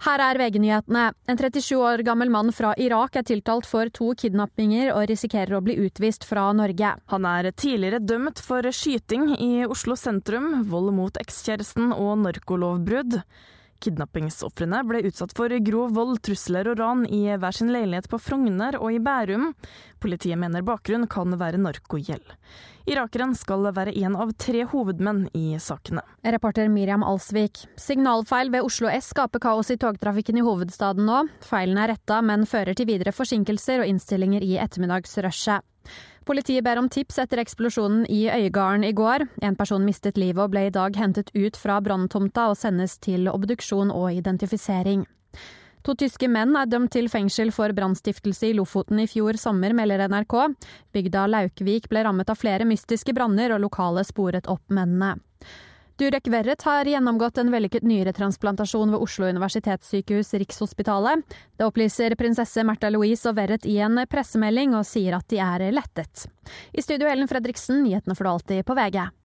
Her er VG-nyhetene. En 37 år gammel mann fra Irak er tiltalt for 2 kidnappinger og risikerer å bli utvist fra Norge. Han er tidligere dømt for skyting i Oslo sentrum, vold mot ekskjæresten og narkolovbrudd. Kidnappingsofrene ble utsatt for grov vold, trusler og ran i hver sin leilighet på Frogner og i Bærum. Politiet mener bakgrunn kan være narkogjeld. Irakeren skal være en av 3 hovedmenn i sakene. Reporter Miriam Alsvik. Signalfeil ved Oslo S skaper kaos i togtrafikken i hovedstaden nå. Feilen er rettet, men fører til videre forsinkelser og innstillinger i ettermiddagsrushet. Politiet ber om tips etter eksplosjonen i Øygarden i går. En person mistet livet og ble i dag hentet ut fra branntomta og sendes til obduksjon og identifisering. 2 tyske menn er dømt til fengsel for brannstiftelse i Lofoten i fjor sommer, melder NRK. Bygda Laukvik ble rammet av flere mystiske branner, og lokale sporet opp mennene. Durek Verret har gjennomgått en vellykket nyretransplantasjon ved Oslo universitetssykehus Rikshospitalet. Det opplyser prinsesse Märtha Louise og Verret i en pressemelding og sier at de er lettet. I studio Ellen Fredriksen, nyhetene for alltid på VG.